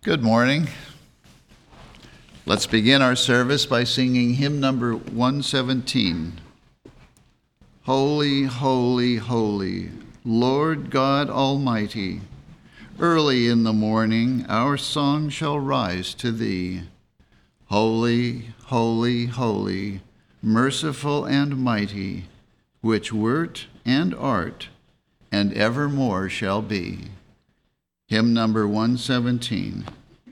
Good morning. Let's begin our service by singing hymn number 117. Holy, holy, holy, Lord God Almighty, early in the morning our song shall rise to thee. Holy, holy, holy, merciful and mighty, which wert and art, and evermore shall be. Hymn number 117.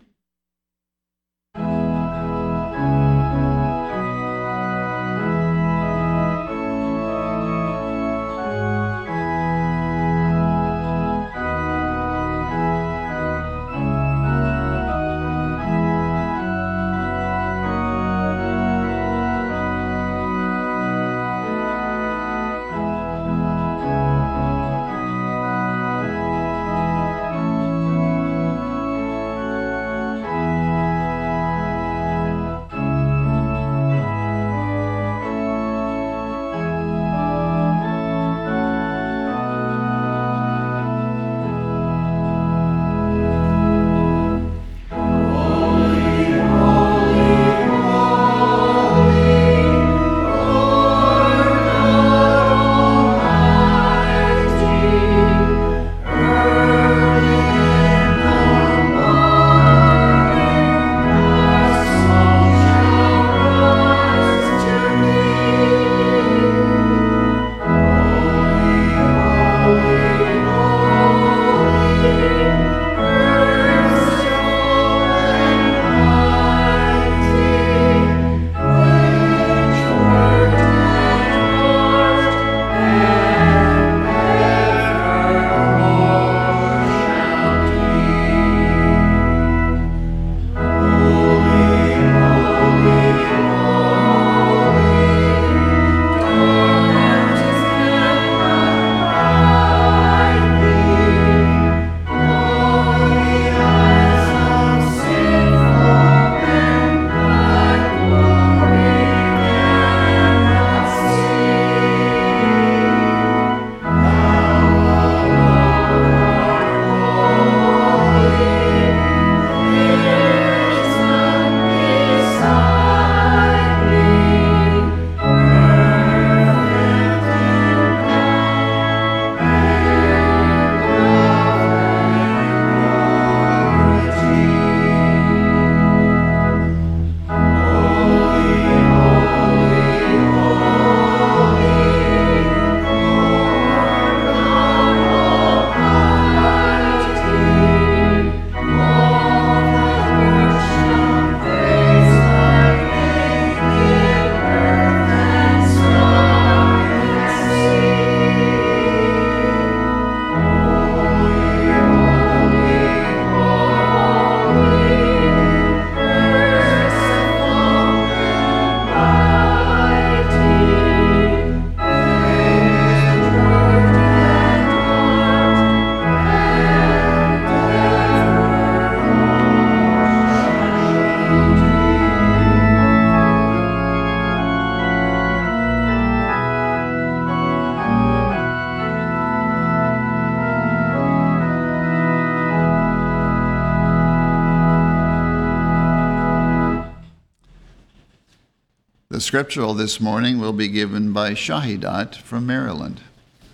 The scriptural this morning will be given by Shahidat from Maryland.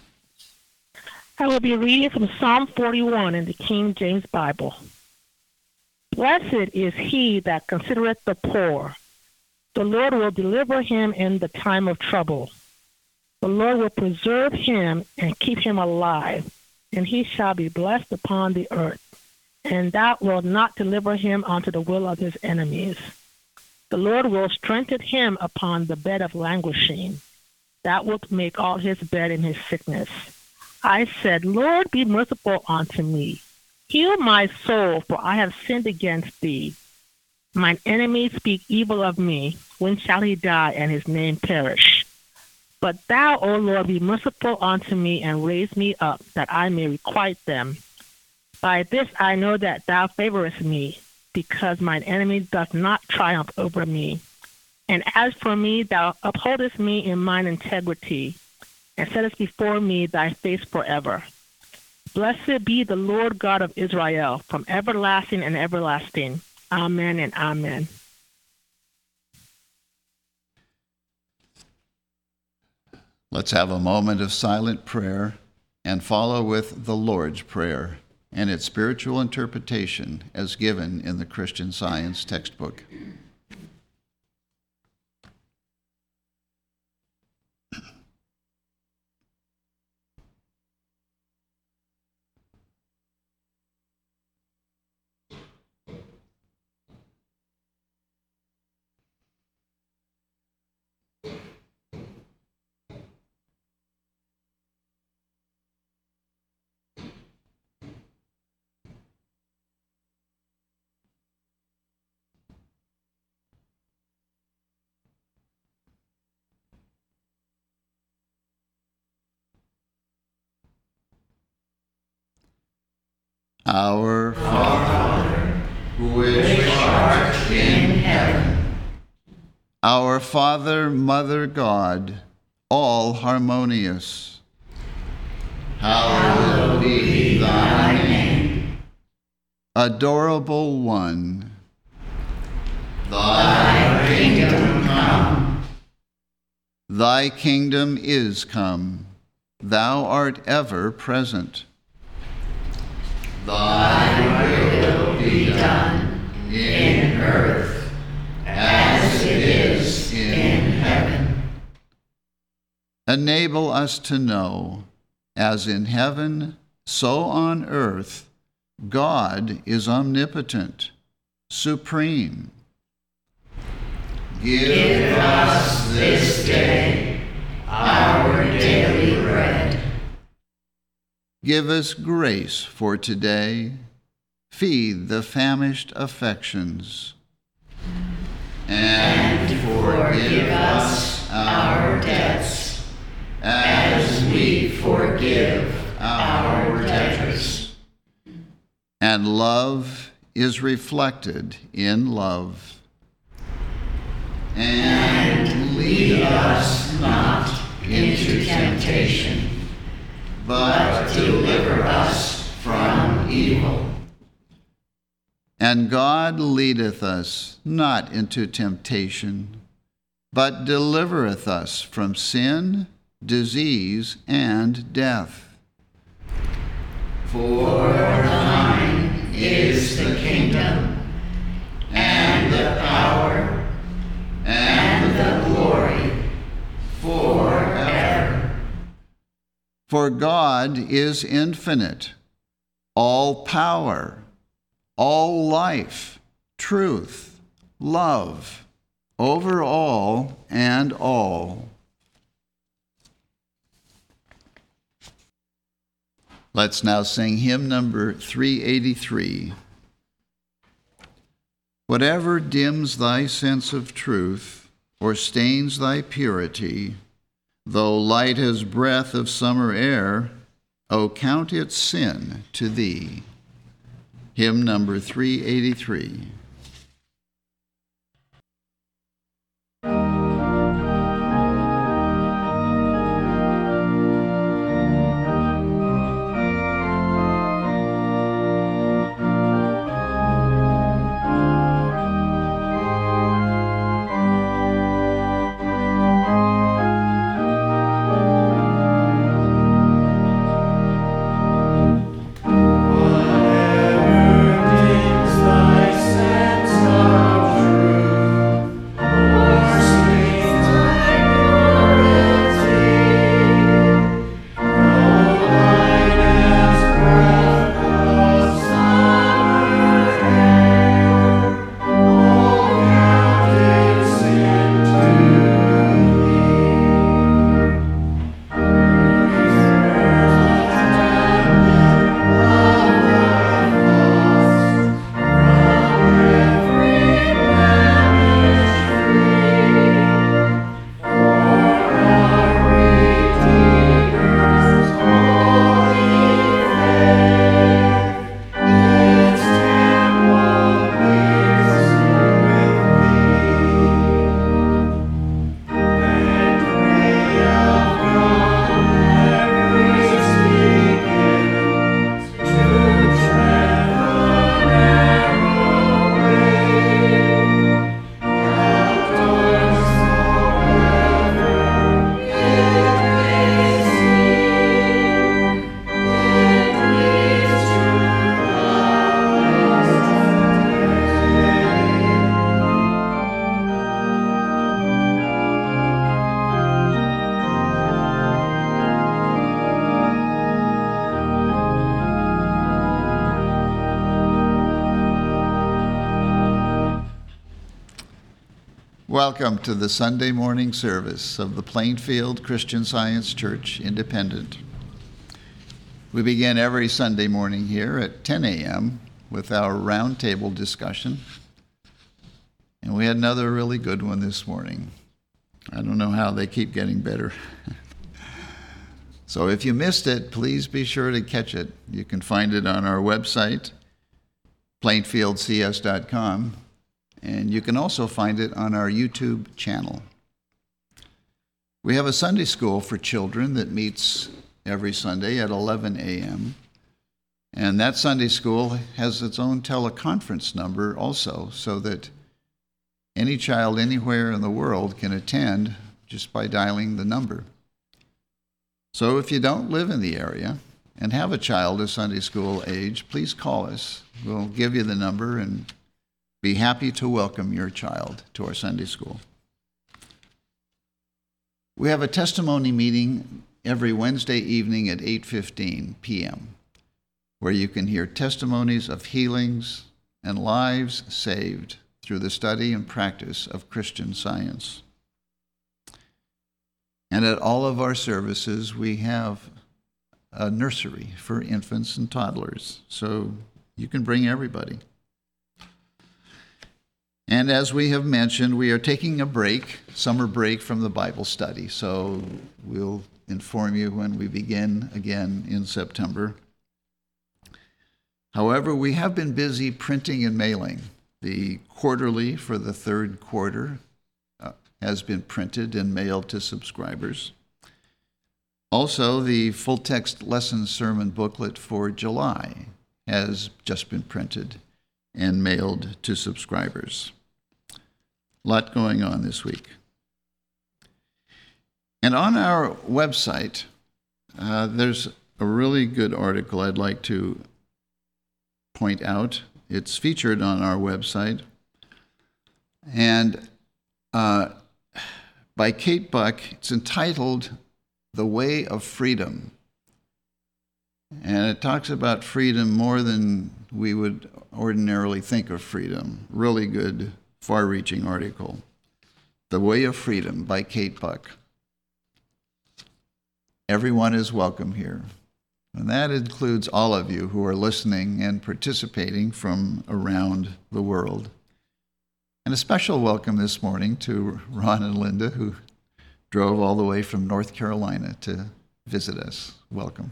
I will be reading from Psalm 41 in the King James Bible. Blessed is he that considereth the poor. The Lord will deliver him in the time of trouble. The Lord will preserve him and keep him alive, and he shall be blessed upon the earth. And thou wilt not deliver him unto the will of his enemies. The Lord will strengthen him upon the bed of languishing. Thou wilt make all his bed in his sickness. I said, Lord, be merciful unto me. Heal my soul, for I have sinned against thee. Mine enemies speak evil of me. When shall he die and his name perish? But thou, O Lord, be merciful unto me and raise me up, that I may requite them. By this I know that thou favorest me, because mine enemy doth not triumph over me. And as for me, thou upholdest me in mine integrity, and settest before me thy face forever. Blessed be the Lord God of Israel, from everlasting and everlasting. Amen and amen. Let's have a moment of silent prayer and follow with the Lord's Prayer and its spiritual interpretation as given in the Christian Science textbook. Our Father, which art in heaven. Our Father, Mother God, all harmonious. Hallowed be thy name. Adorable One. Thy kingdom come. Thy kingdom is come. Thou art ever present. Thy will be done in earth as it is in heaven. Enable us to know, as in heaven, so on earth, God is omnipotent, supreme. Give us this day our daily bread. Give us grace for today. Feed the famished affections. And forgive us our debts, as we forgive our debtors. And love is reflected in love. And lead us not into temptation, but deliver us from evil. And God leadeth us not into temptation, but delivereth us from sin, disease, and death. For thine is the kingdom, and the power, and the glory, forever. For God is infinite, all power, all life, truth, love, over all and all. Let's now sing hymn number 383. Whatever dims thy sense of truth or stains thy purity, though light as breath of summer air, O count it sin to thee. Hymn number 383. Whatever dims thy Welcome to the Sunday morning service of the Plainfield Christian Science Church Independent. We begin every Sunday morning here at 10 a.m. with our roundtable discussion. And we had another really good one this morning. I don't know how they keep getting better. So if you missed it, please be sure to catch it. You can find it on our website, plainfieldcs.com, and you can also find it on our YouTube channel. We have a Sunday school for children that meets every Sunday at 11 a.m., and that Sunday school has its own teleconference number also, so that any child anywhere in the world can attend just by dialing the number. So if you don't live in the area and have a child of Sunday school age, please call us. We'll give you the number and be happy to welcome your child to our Sunday school. We have a testimony meeting every Wednesday evening at 8:15 p.m., where you can hear testimonies of healings and lives saved through the study and practice of Christian Science. And at all of our services, we have a nursery for infants and toddlers, so you can bring everybody. And as we have mentioned, we are taking a break, summer break from the Bible study, so we'll inform you when we begin again in September. However, we have been busy printing and mailing. The quarterly for the third quarter has been printed and mailed to subscribers. Also, the full-text lesson sermon booklet for July has just been printed and mailed to subscribers. A lot going on this week. And on our website, there's a really good article I'd like to point out. It's featured on our website. And by Kate Buck, it's entitled The Way of Freedom. And it talks about freedom more than we would ordinarily think of freedom. Really good, far-reaching article. The Way of Freedom by Kate Buck. Everyone is welcome here. And that includes all of you who are listening and participating from around the world. And a special welcome this morning to Ron and Linda, who drove all the way from North Carolina to visit us. Welcome.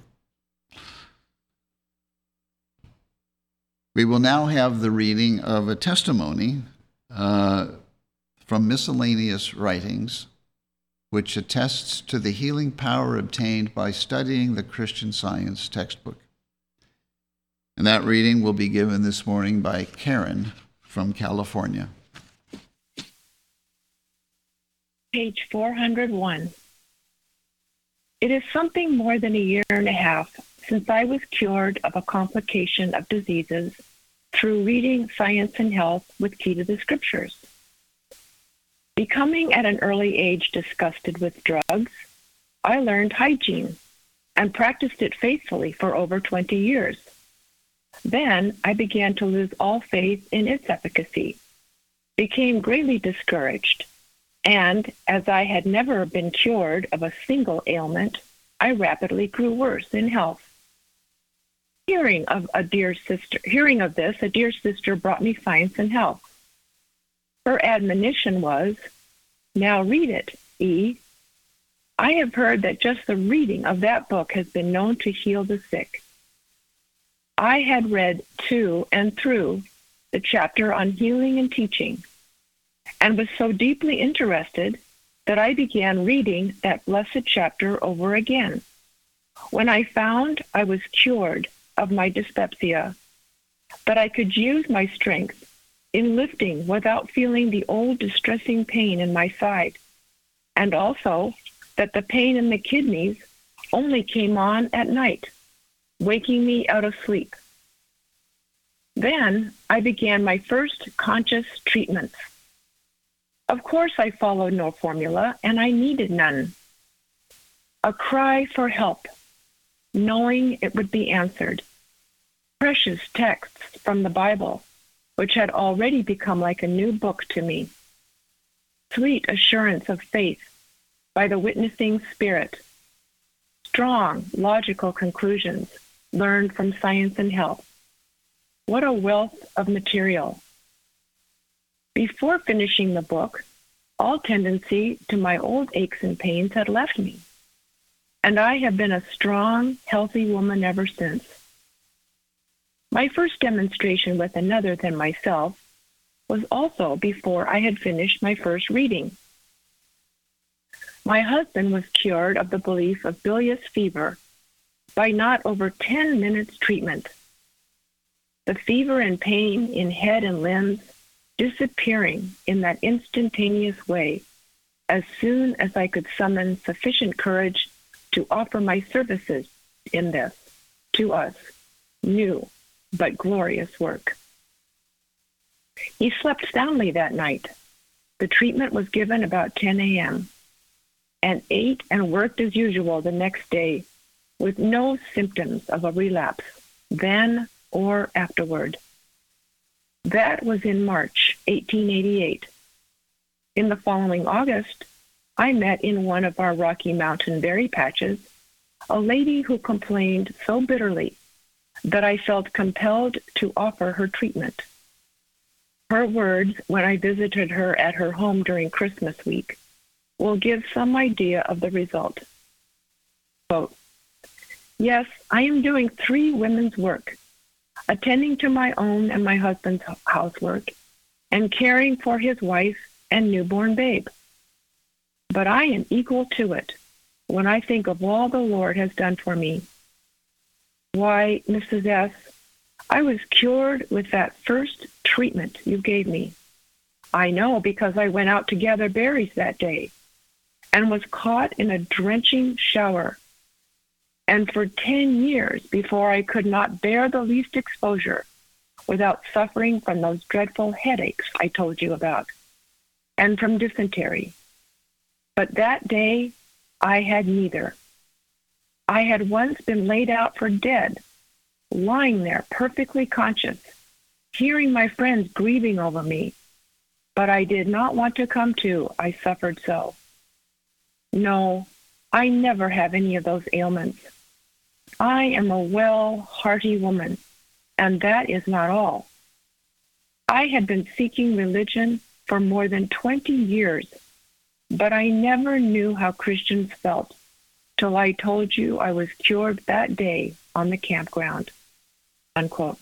We will now have the reading of a testimony from Miscellaneous Writings, which attests to the healing power obtained by studying the Christian Science textbook. And that reading will be given this morning by Karen from California. Page 401. It is something more than a year and a half since I was cured of a complication of diseases through reading Science and Health with Key to the Scriptures. Becoming at an early age disgusted with drugs, I learned hygiene and practiced it faithfully for over 20 years. Then I began to lose all faith in its efficacy, became greatly discouraged, and as I had never been cured of a single ailment, I rapidly grew worse in health. Hearing of this, a dear sister brought me Science and Health. Her admonition was, "Now read it, E. I have heard that just the reading of that book has been known to heal the sick." I had read to and through the chapter on healing and teaching, and was so deeply interested that I began reading that blessed chapter over again. When I found I was cured of my dyspepsia, that I could use my strength in lifting without feeling the old distressing pain in my side, and also that the pain in the kidneys only came on at night, waking me out of sleep. Then I began my first conscious treatments. Of course, I followed no formula, and I needed none. A cry for help, knowing it would be answered. Precious texts from the Bible, which had already become like a new book to me. sweet assurance of faith by the witnessing spirit, strong, logical conclusions learned from science and health. What a wealth of material. Before finishing the book, all tendency to my old aches and pains had left me, and I have been a strong, healthy woman ever since. My first demonstration with another than myself was also before I had finished my first reading. My husband was cured of the belief of bilious fever by not over 10 minutes treatment. The fever and pain in head and limbs disappearing in that instantaneous way as soon as I could summon sufficient courage to offer my services in this, to us, new but glorious work. He slept soundly that night. The treatment was given about 10 a.m. and ate and worked as usual the next day with no symptoms of a relapse then or afterward. That was in March 1888. In the following August, I met in one of our Rocky Mountain berry patches a lady who complained so bitterly that I felt compelled to offer her treatment. Her words when I visited her at her home during Christmas week will give some idea of the result. Quote, "Yes, I am doing 3 women's work, attending to my own and my husband's housework, and caring for his wife and newborn babe. But I am equal to it when I think of all the Lord has done for me. Why, Mrs. S., I was cured with that first treatment you gave me. I know because I went out to gather berries that day and was caught in a drenching shower. And for 10 years before I could not bear the least exposure without suffering from those dreadful headaches I told you about, and from dysentery. But that day I had neither. I had once been laid out for dead, lying there perfectly conscious, hearing my friends grieving over me, but I did not want to come to, I suffered so. No, I never have any of those ailments. I am a well, hearty woman, and that is not all. I had been seeking religion for more than 20 years, but I never knew how Christians felt till I told you I was cured that day on the campground." Unquote.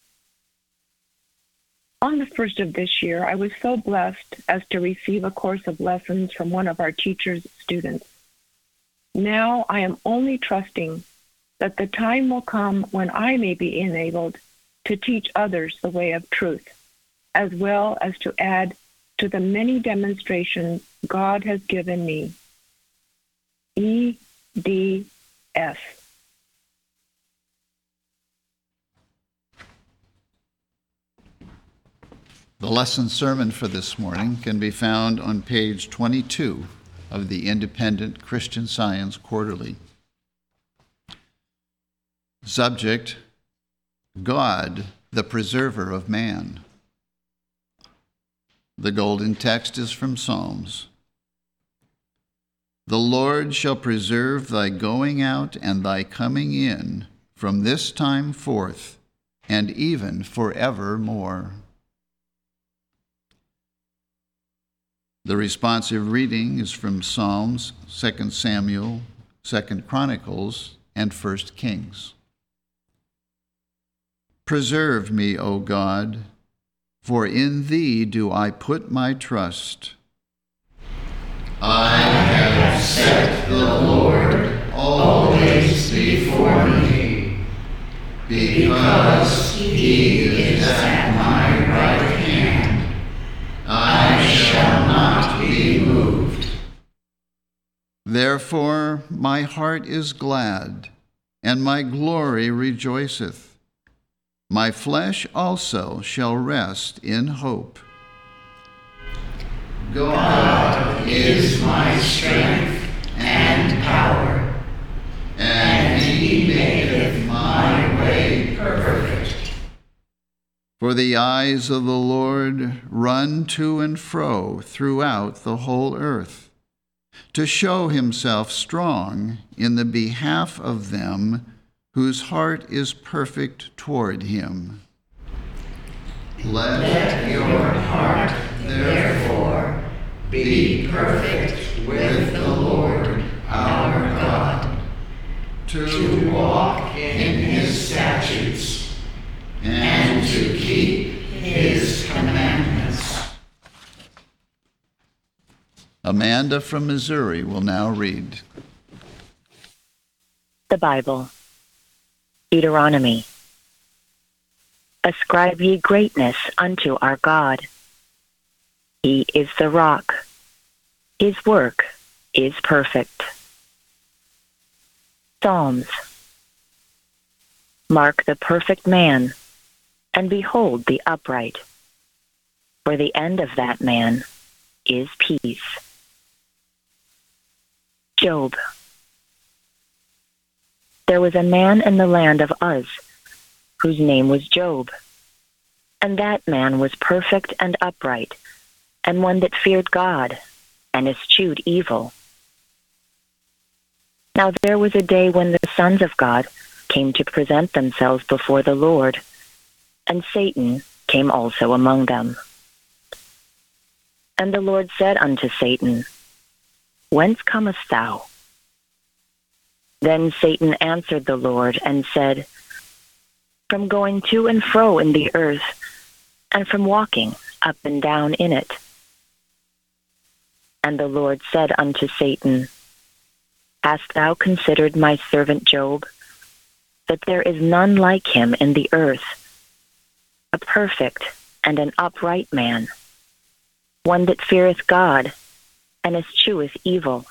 On the 1st of this year, I was so blessed as to receive a course of lessons from one of our teacher's students. Now I am only trusting that the time will come when I may be enabled to teach others the way of truth, as well as to add to the many demonstrations God has given me. E.D.S. The lesson sermon for this morning can be found on page 22 of the Independent Christian Science Quarterly. Subject, God, the preserver of man. The golden text is from Psalms. The Lord shall preserve thy going out and thy coming in from this time forth and even forevermore. The responsive reading is from Psalms, 2 Samuel, 2 Chronicles, and 1 Kings. Preserve me, O God, for in thee do I put my trust. I have set the Lord always before me, because he is at my right hand. I shall not be moved. Therefore my heart is glad, and my glory rejoiceth. My flesh also shall rest in hope. God is my strength and power, and he maketh my way perfect. For the eyes of the Lord run to and fro throughout the whole earth, to show himself strong in the behalf of them whose heart is perfect toward him. Let your heart, therefore, be perfect with the Lord our God, to walk in his statutes and to keep his commandments. Amanda from Missouri will now read. The Bible. Deuteronomy. Ascribe ye greatness unto our God. He is the rock. His work is perfect. Psalms. Mark the perfect man, and behold the upright. For the end of that man is peace. Job. There was a man in the land of Uz, whose name was Job. And that man was perfect and upright, and one that feared God, and eschewed evil. Now there was a day when the sons of God came to present themselves before the Lord, and Satan came also among them. And the Lord said unto Satan, Whence comest thou? Then Satan answered the Lord and said, From going to and fro in the earth, and from walking up and down in it. And the Lord said unto Satan, Hast thou considered my servant Job, that there is none like him in the earth, a perfect and an upright man, one that feareth God, and escheweth evil?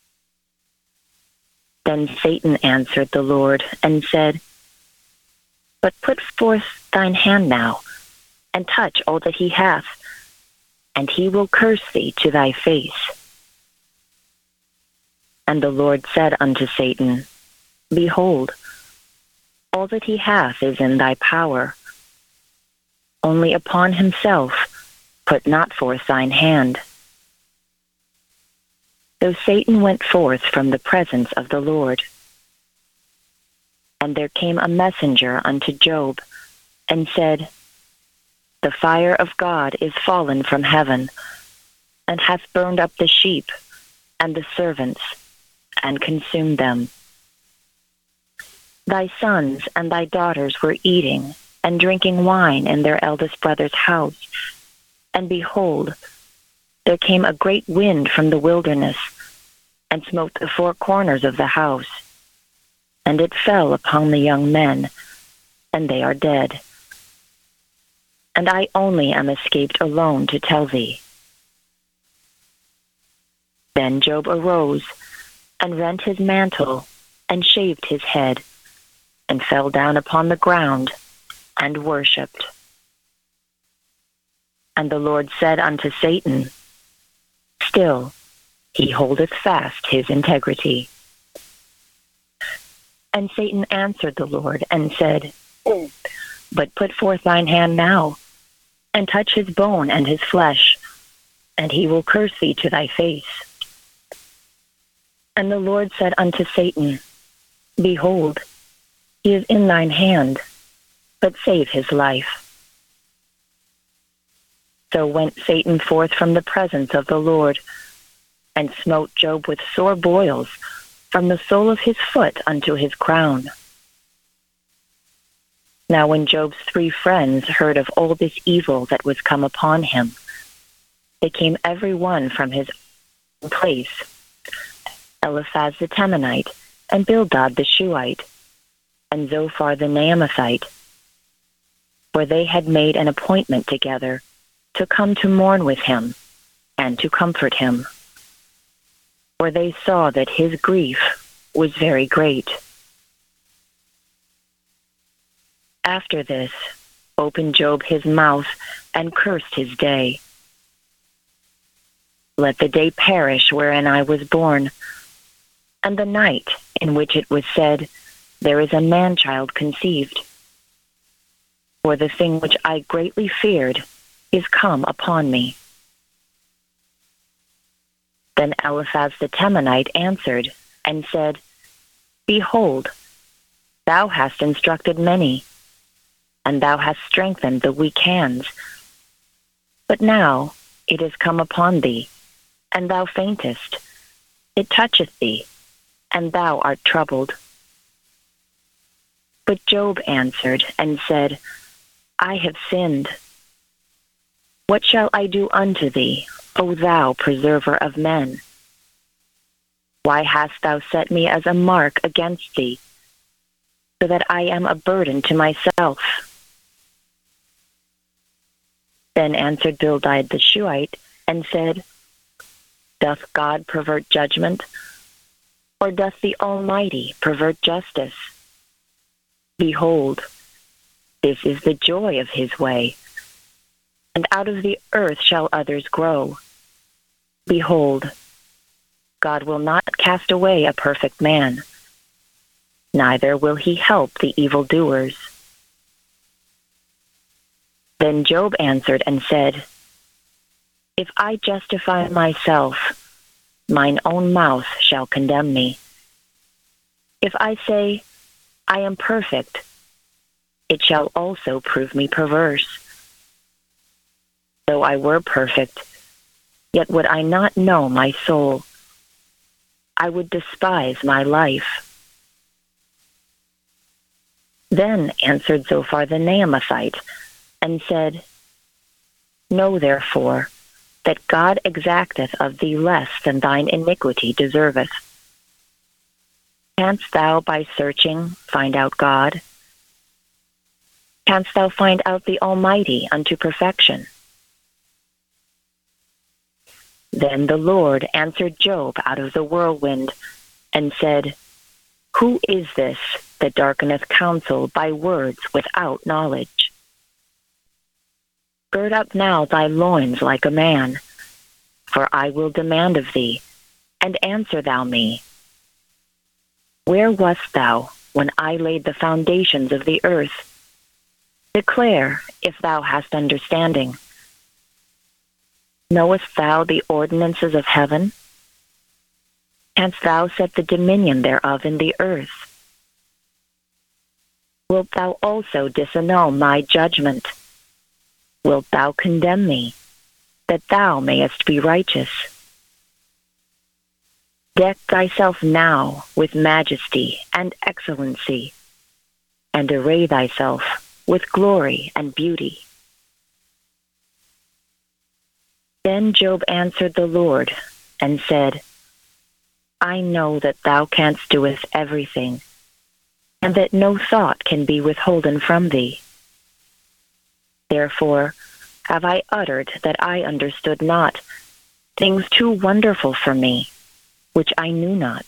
Then Satan answered the Lord and said, But put forth thine hand now, and touch all that he hath, and he will curse thee to thy face. And the Lord said unto Satan, Behold, all that he hath is in thy power. Only upon himself put not forth thine hand. So Satan went forth from the presence of the Lord. And there came a messenger unto Job, and said, The fire of God is fallen from heaven, and hath burned up the sheep and the servants, and consumed them. Thy sons and thy daughters were eating and drinking wine in their eldest brother's house, and behold, there came a great wind from the wilderness, and smote the four corners of the house, and it fell upon the young men, and they are dead. And I only am escaped alone to tell thee. Then Job arose, and rent his mantle, and shaved his head, and fell down upon the ground, and worshipped. And the Lord said unto Satan, Still he holdeth fast his integrity. And Satan answered the Lord, and said, But put forth thine hand now, and touch his bone and his flesh, and he will curse thee to thy face. And the Lord said unto Satan, Behold, he is in thine hand, but save his life. So went Satan forth from the presence of the Lord, and smote Job with sore boils from the sole of his foot unto his crown. Now when Job's 3 friends heard of all this evil that was come upon him, they came every one from his own place, Eliphaz the Temanite, and Bildad the Shuhite, and Zophar the Naamathite, for they had made an appointment together to come to mourn with him and to comfort him, for they saw that his grief was very great. After this, opened Job his mouth and cursed his day. Let the day perish wherein I was born, and the night in which it was said, There is a man-child conceived. for the thing which I greatly feared is come upon me." Then Eliphaz the Temanite answered and said, "Behold, thou hast instructed many, and thou hast strengthened the weak hands. But now it is come upon thee, and thou faintest. It toucheth thee, and thou art troubled." But Job answered and said, "I have sinned. What shall I do unto thee, O thou preserver of men? Why hast thou set me as a mark against thee, so that I am a burden to myself?" Then answered Bildad the Shuhite and said, "Doth God pervert judgment, or doth the Almighty pervert justice? Behold, this is the joy of his way, and out of the earth shall others grow. Behold, God will not cast away a perfect man, neither will he help the evildoers." Then Job answered and said, "If I justify myself, mine own mouth shall condemn me. If I say, I am perfect, it shall also prove me perverse. Though I were perfect, yet would I not know my soul. I would despise my life." Then answered Zophar the Naamathite and said, "Know therefore that God exacteth of thee less than thine iniquity deserveth. Canst thou by searching find out God? Canst thou find out the Almighty unto perfection?" Then the Lord answered Job out of the whirlwind and said, "Who is this that darkeneth counsel by words without knowledge? Gird up now thy loins like a man, for I will demand of thee, and answer thou me. Where wast thou when I laid the foundations of the earth? Declare if thou hast understanding. Knowest thou the ordinances of heaven? Canst thou set the dominion thereof in the earth? Wilt thou also disannul my judgment? Wilt thou condemn me, that thou mayest be righteous? Deck thyself now with majesty and excellency, and array thyself with glory and beauty." Then Job answered the Lord and said, "I know that thou canst doeth everything, and that no thought can be withholden from thee. Therefore have I uttered that I understood not, things too wonderful for me, which I knew not.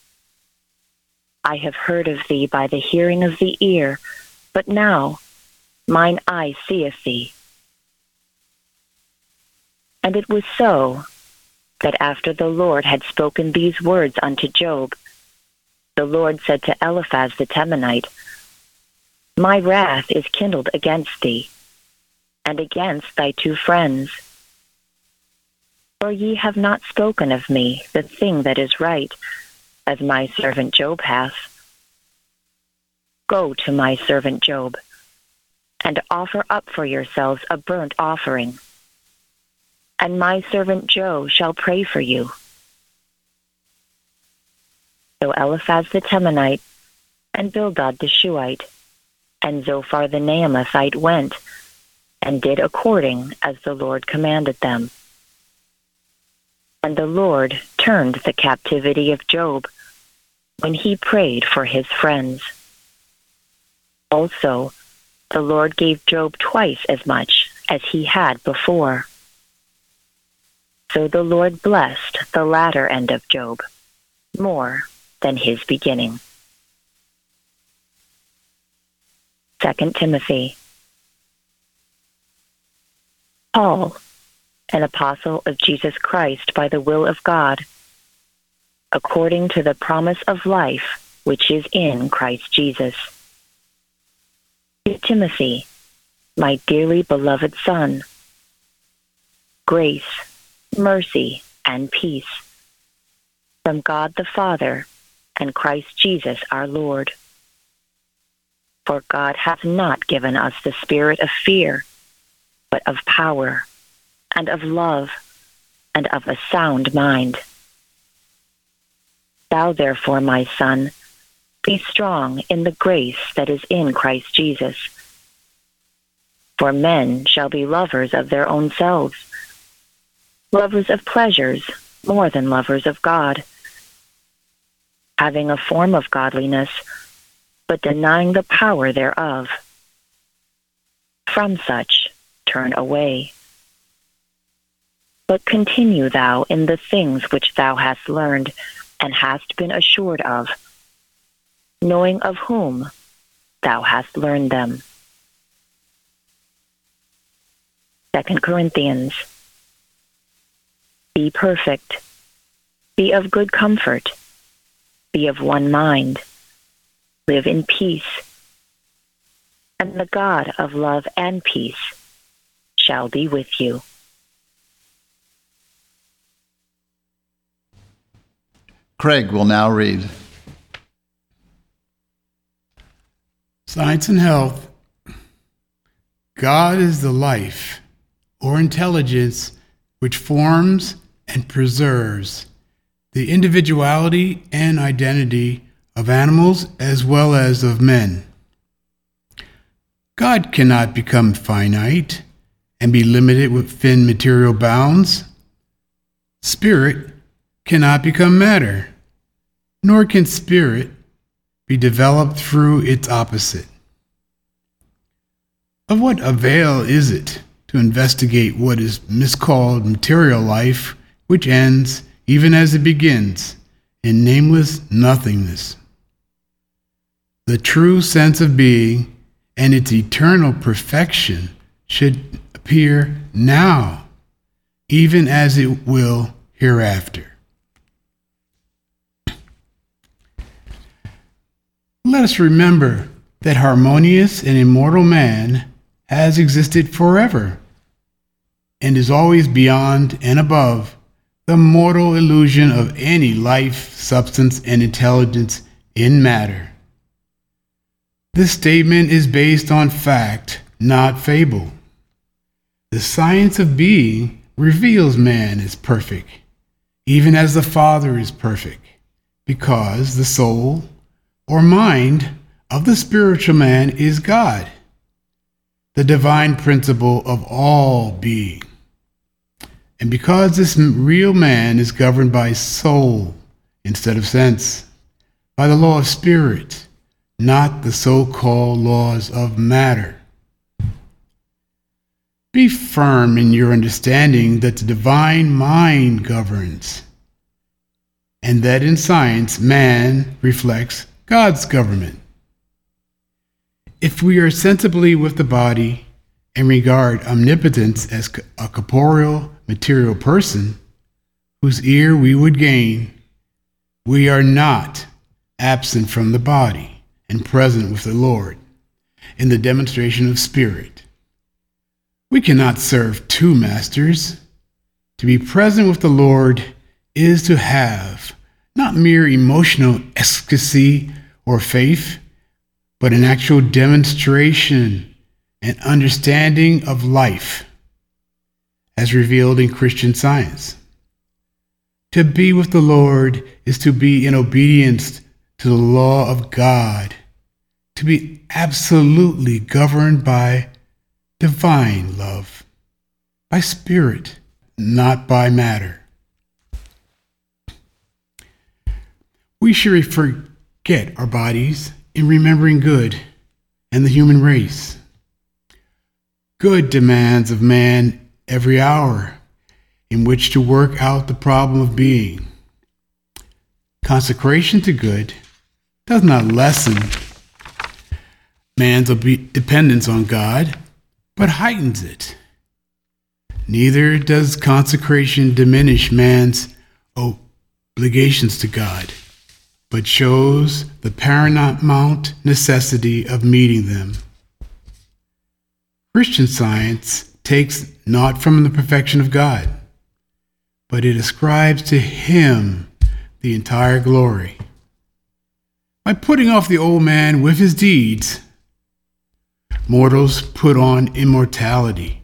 I have heard of thee by the hearing of the ear, but now mine eye seeth thee." And it was so, that after the Lord had spoken these words unto Job, the Lord said to Eliphaz the Temanite, "My wrath is kindled against thee, and against thy two friends. For ye have not spoken of me the thing that is right, as my servant Job hath. Go to my servant Job, and offer up for yourselves a burnt offering, and my servant Job shall pray for you." So Eliphaz the Temanite, and Bildad the Shuhite, and Zophar the Naamathite went, and did according as the Lord commanded them. And the Lord turned the captivity of Job when he prayed for his friends. Also, the Lord gave Job twice as much as he had before. So the Lord blessed the latter end of Job more than his beginning. 2 Timothy. Paul, an apostle of Jesus Christ by the will of God, according to the promise of life which is in Christ Jesus. To Timothy, my dearly beloved Son, grace, mercy, and peace from God the Father and Christ Jesus our Lord. For God hath not given us the spirit of fear, but of power, and of love, and of a sound mind. Thou therefore, my son, be strong in the grace that is in Christ Jesus. For men shall be lovers of their own selves, lovers of pleasures more than lovers of God, having a form of godliness, but denying the power thereof. From such turn away. But continue thou in the things which thou hast learned and hast been assured of, knowing of whom thou hast learned them. 2 Corinthians. Be perfect. Be of good comfort. Be of one mind. Live in peace. And the God of love and peace shall be with you. Craig will now read. Science and Health. God is the life or intelligence which forms and preserves the individuality and identity of animals as well as of men. God cannot become finite and be limited within material bounds. Spirit cannot become matter, nor can spirit be developed through its opposite. Of what avail is it to investigate what is miscalled material life, which ends, even as it begins, in nameless nothingness? The true sense of being and its eternal perfection should appear now, even as it will hereafter. Let us remember that harmonious and immortal man has existed forever and is always beyond and above the mortal illusion of any life, substance, and intelligence in matter. This statement is based on fact, not fable. The science of being reveals man is perfect, even as the Father is perfect, because the soul or mind of the spiritual man is God, the divine principle of all being. And because this real man is governed by soul instead of sense, by the law of spirit, not the so-called laws of matter. Be firm in your understanding that the divine mind governs, and that in science man reflects God's government. If we are sensibly with the body and regard omnipotence as a corporeal, material person whose ear we would gain, we are not absent from the body and present with the Lord in the demonstration of spirit. We cannot serve two masters. To be present with the Lord is to have not mere emotional ecstasy or faith, but an actual demonstration and understanding of life as revealed in Christian Science. To be with the Lord is to be in obedience to the law of God, to be absolutely governed by divine love, by spirit, not by matter. We should forget our bodies in remembering good and the human race. Good demands of man every hour in which to work out the problem of being. Consecration to good does not lessen man's dependence on God, but heightens it. Neither does consecration diminish man's obligations to God, but shows the paramount necessity of meeting them. Christian Science takes not from the perfection of God, but it ascribes to him the entire glory. By putting off the old man with his deeds, mortals put on immortality.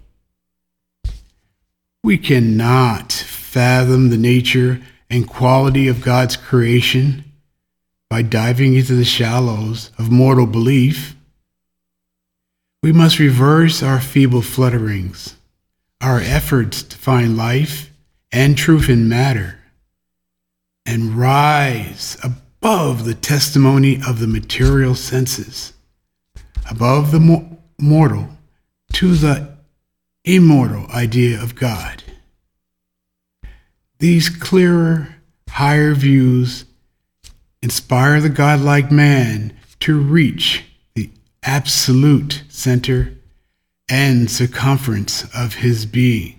We cannot fathom the nature and quality of God's creation by diving into the shallows of mortal belief. We must reverse our feeble flutterings, our efforts to find life and truth in matter, and rise above the testimony of the material senses, above the mortal to the immortal idea of God. These clearer, higher views inspire the godlike man to reach the absolute center and circumference of his being.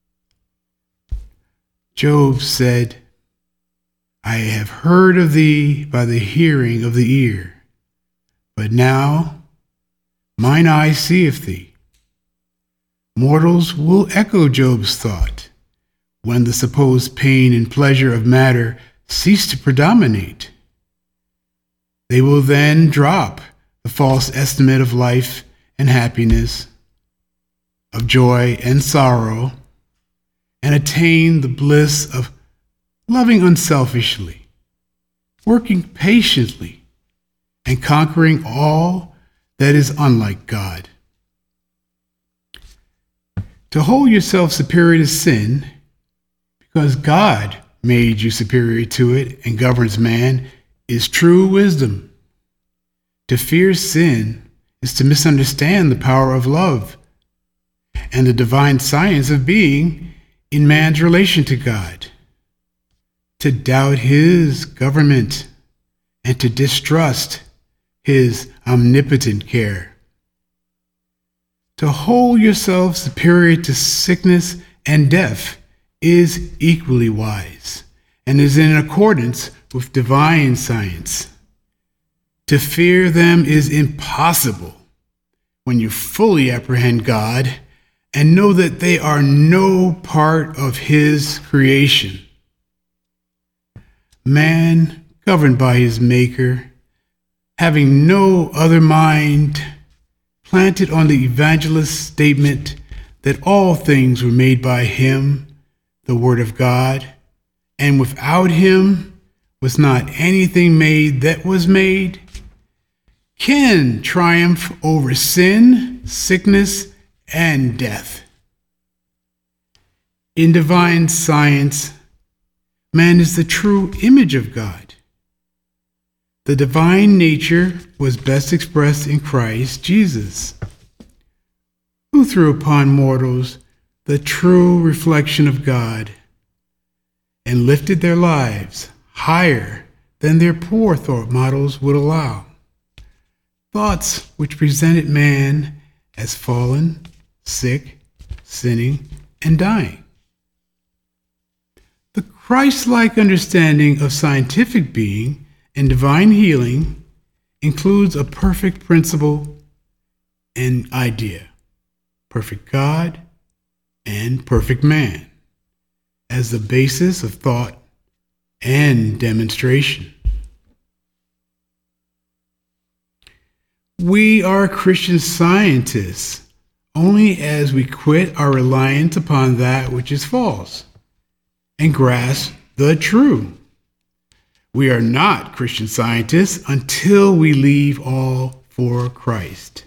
Job said, I have heard of thee by the hearing of the ear, but now mine eye seeth thee. Mortals will echo Job's thought when the supposed pain and pleasure of matter cease to predominate. They will then drop the false estimate of life and happiness, of joy and sorrow, and attain the bliss of loving unselfishly, working patiently, and conquering all that is unlike God. To hold yourself superior to sin, because God made you superior to it and governs man, is true wisdom. To fear sin is to misunderstand the power of love and the divine science of being in man's relation to God. To doubt his government and to distrust his omnipotent care. To hold yourself superior to sickness and death is equally wise and is in accordance with divine science. To fear them is impossible when you fully apprehend God and know that they are no part of his creation. Man, governed by his Maker, having no other mind, planted on the evangelist's statement that all things were made by him, the Word of God, and without him was not anything made that was made, can triumph over sin, sickness, and death. In divine science, man is the true image of God. The divine nature was best expressed in Christ Jesus, who threw upon mortals the true reflection of God and lifted their lives higher than their poor thought models would allow. Thoughts which presented man as fallen, sick, sinning, and dying. The Christ-like understanding of scientific being and divine healing includes a perfect principle and idea, perfect God and perfect man, as the basis of thought and demonstration. We are Christian scientists only as we quit our reliance upon that which is false and grasp the true. We are not Christian scientists until we leave all for Christ.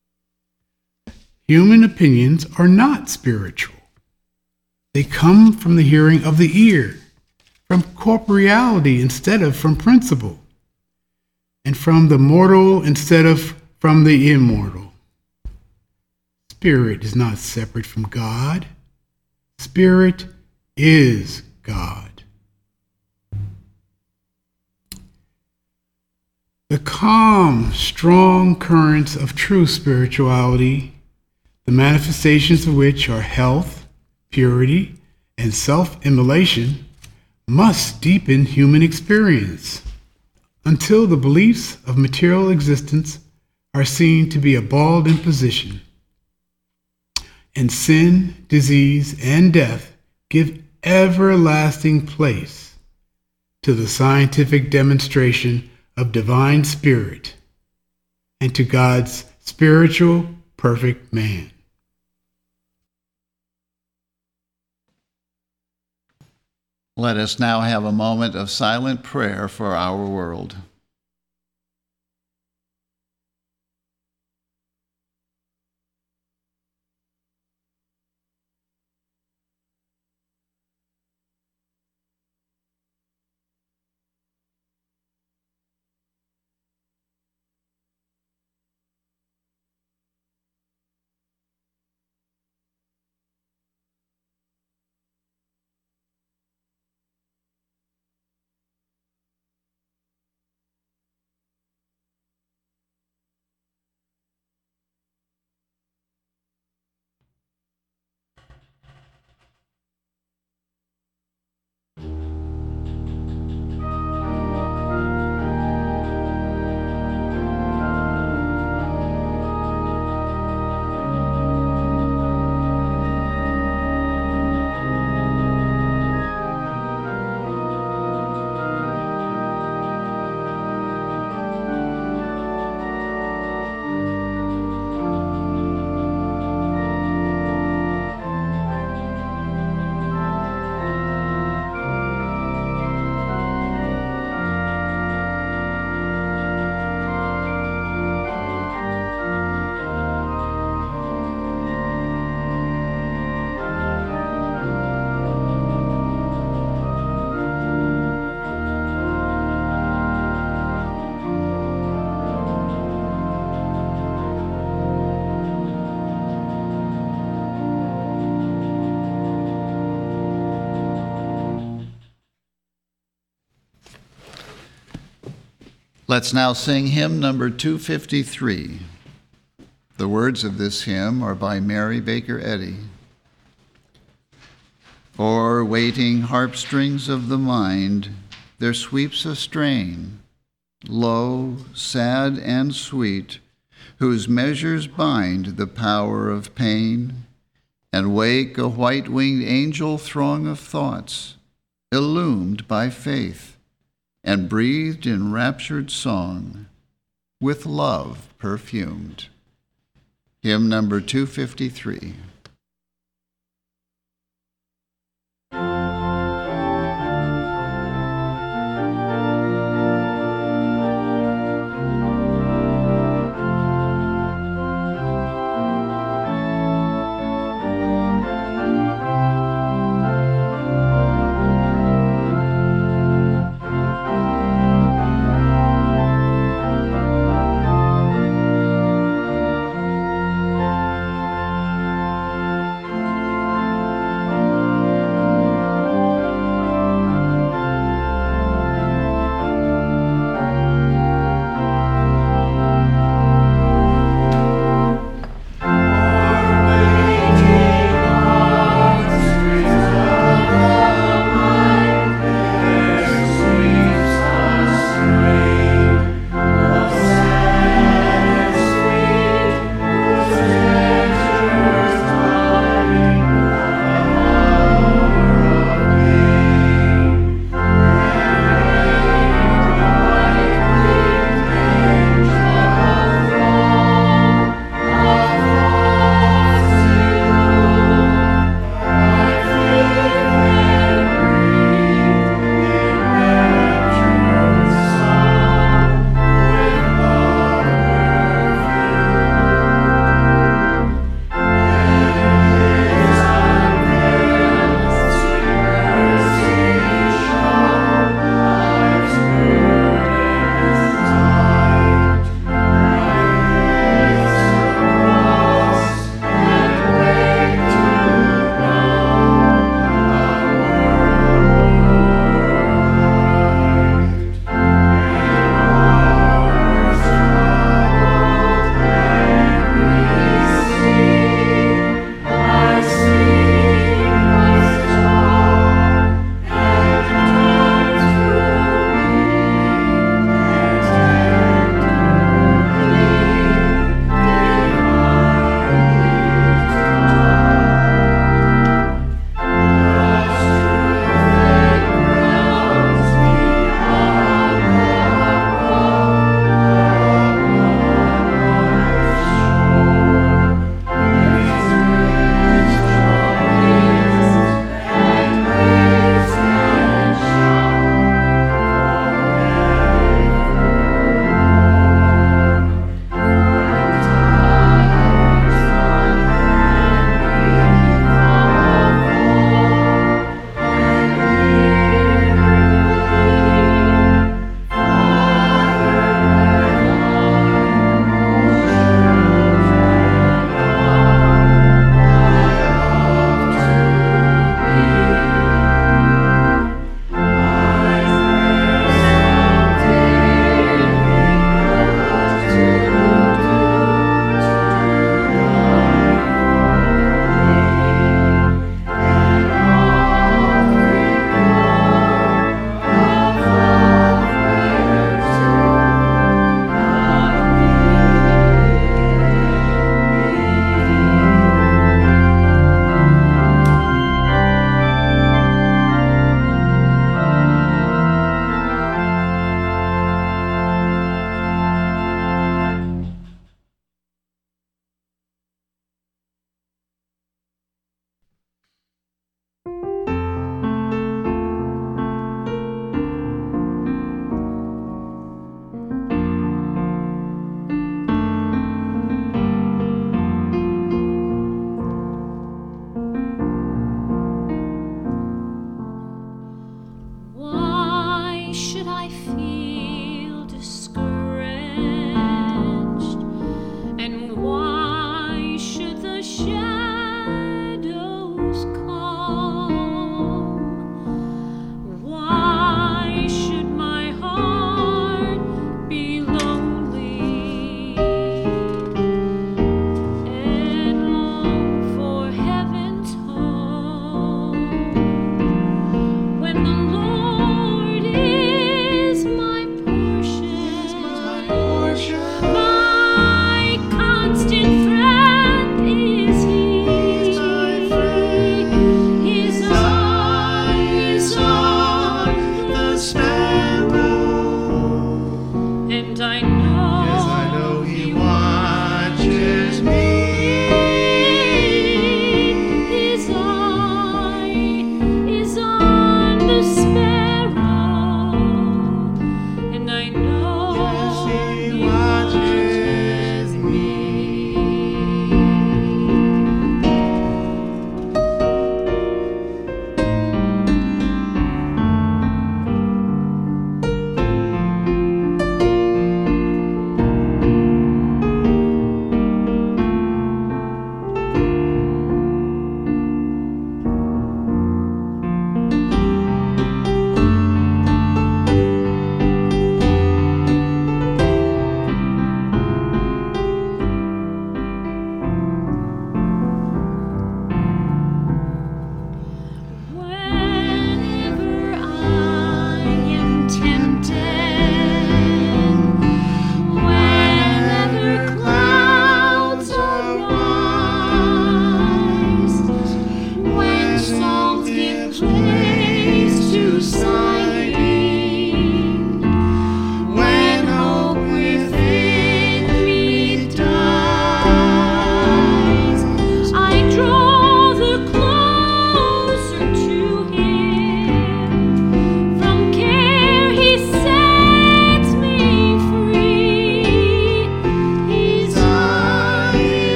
Human opinions are not spiritual. They come from the hearing of the ear, from corporeality instead of from principle, and from the mortal instead of from the immortal. Spirit is not separate from God. Spirit is God. The calm, strong currents of true spirituality, the manifestations of which are health, purity, and self-immolation, must deepen human experience until the beliefs of material existence are seen to be a bald imposition. and sin, disease, and death give everlasting place to the scientific demonstration of divine spirit and to God's spiritual perfect man. Let us now have a moment of silent prayer for our world. Let's now sing hymn number 253. The words of this hymn are by Mary Baker Eddy. O'er waiting harpstrings of the mind, there sweeps a strain, low, sad, and sweet, whose measures bind the power of pain, and wake a white-winged angel throng of thoughts, illumed by faith, and breathed in raptured song, with love perfumed. Hymn number 253.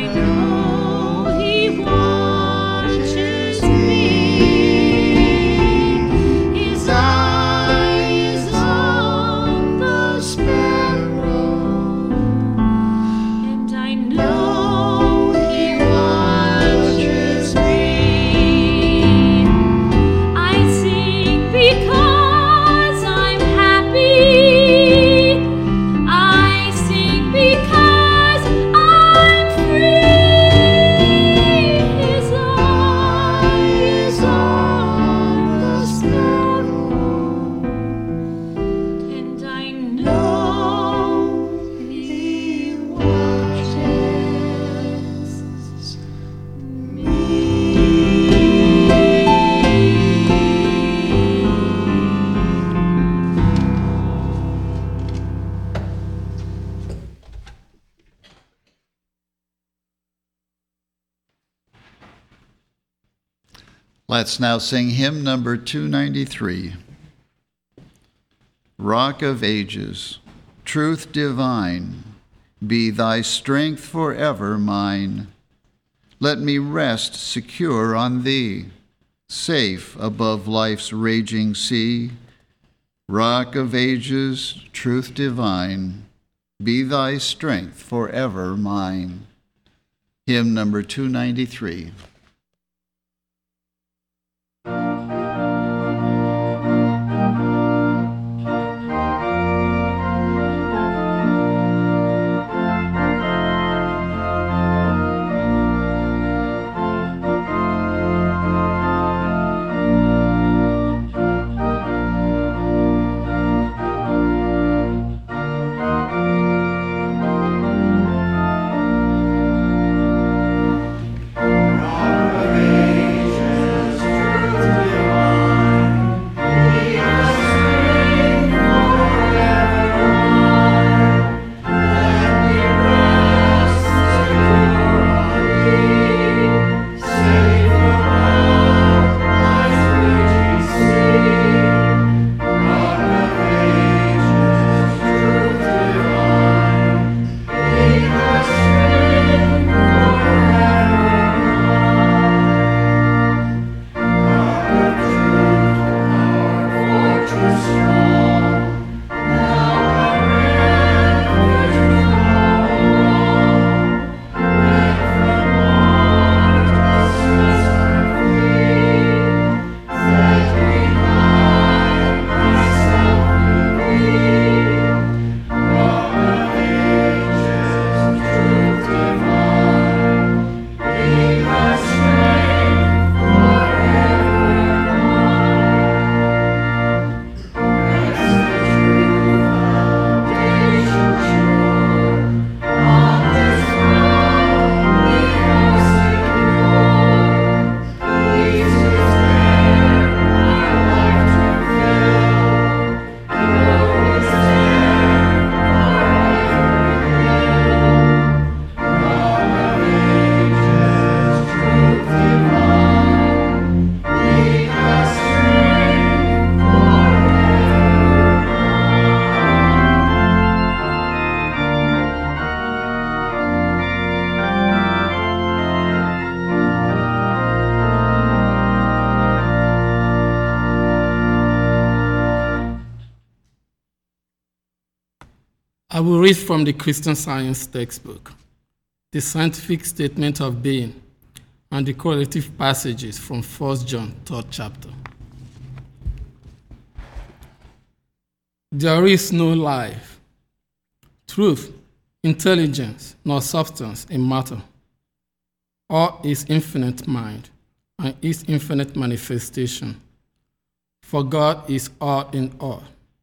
Let's now sing hymn number 293. Rock of Ages, truth divine, be thy strength forever mine. Let me rest secure on thee, safe above life's raging sea. Rock of Ages, truth divine, be thy strength forever mine. Hymn number 293. I will read from the Christian Science textbook, the scientific statement of being, and the correlative passages from 1 John, 3rd chapter. There is no life, truth, intelligence, nor substance in matter, or its infinite mind and its infinite manifestation. For God is all in all.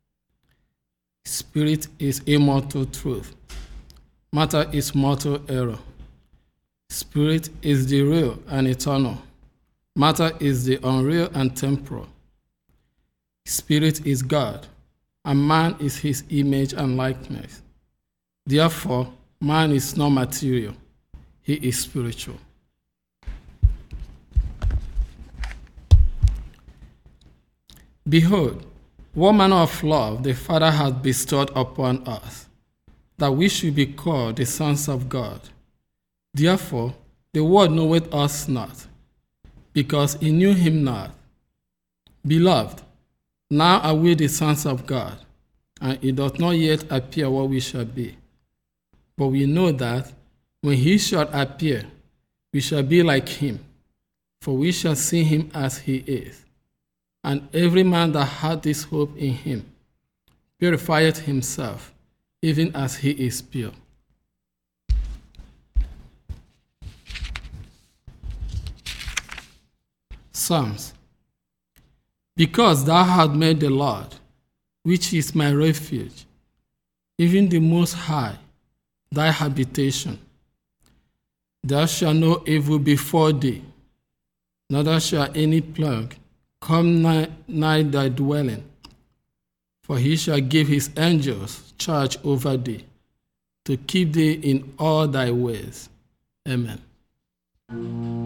Spirit is immortal truth. Matter is mortal error. Spirit is the real and eternal. Matter is the unreal and temporal. Spirit is God, and man is his image and likeness. Therefore, man is not material. He is spiritual. Behold, what manner of love the Father hath bestowed upon us, that we should be called the sons of God. Therefore, the world knoweth us not, because he knew him not. Beloved, now are we the sons of God, and it doth not yet appear what we shall be. But we know that when he shall appear, we shall be like him, for we shall see him as he is. And every man that hath this hope in him purifieth himself, even as he is pure. Psalms. Because thou hast made the Lord, which is my refuge, even the Most High, thy habitation. There shall no evil befall thee, neither shall any plague come nigh thy dwelling. For he shall give his angels charge over thee, to keep thee in all thy ways. Amen.